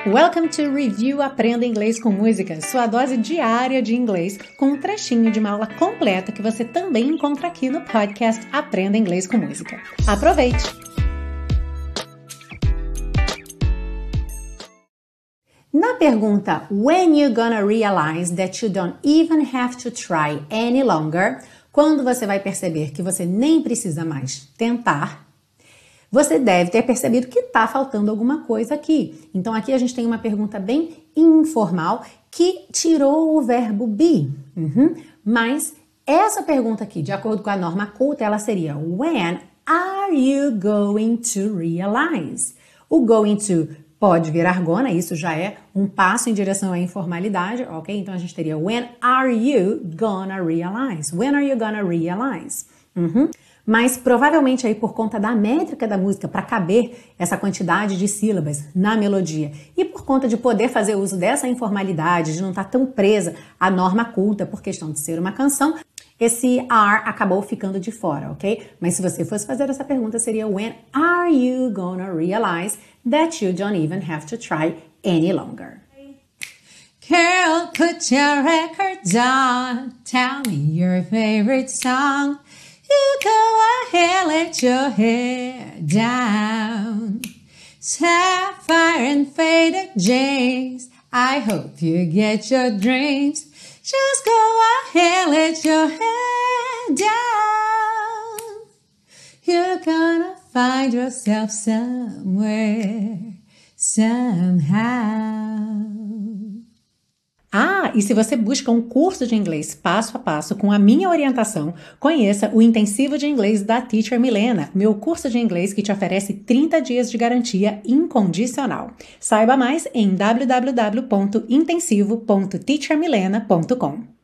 Welcome to Review Aprenda Inglês com Música, sua dose diária de inglês com um trechinho de uma aula completa que você também encontra aqui no podcast Aprenda Inglês com Música. Aproveite! Na pergunta When you gonna realize that you don't even have to try any longer, quando você vai perceber que você nem precisa mais tentar, você deve ter percebido que está faltando alguma coisa aqui. Então aqui a gente tem uma pergunta bem informal que tirou o verbo be. Mas essa pergunta aqui, de acordo com a norma culta, ela seria When are you going to realize? O going to pode virar gonna, isso já é um passo em direção à informalidade, ok? Então a gente teria When are you gonna realize? When are you gonna realize? Mas provavelmente aí por conta da métrica da música, para caber essa quantidade de sílabas na melodia e por conta de poder fazer uso dessa informalidade, de não estar tão presa à norma culta por questão de ser uma canção, esse are acabou ficando de fora, ok? Mas se você fosse fazer essa pergunta seria When are you gonna realize that you don't even have to try any longer? Girl, put your records on, tell me your favorite song. You go ahead, let your hair down. Sapphire and faded jeans, I hope you get your dreams. Just go ahead, let your hair down. You're gonna find yourself somewhere, somehow. E se você busca um curso de inglês passo a passo com a minha orientação, conheça o Intensivo de Inglês da Teacher Milena, meu curso de inglês que te oferece 30 dias de garantia incondicional. Saiba mais em www.intensivo.teachermilena.com.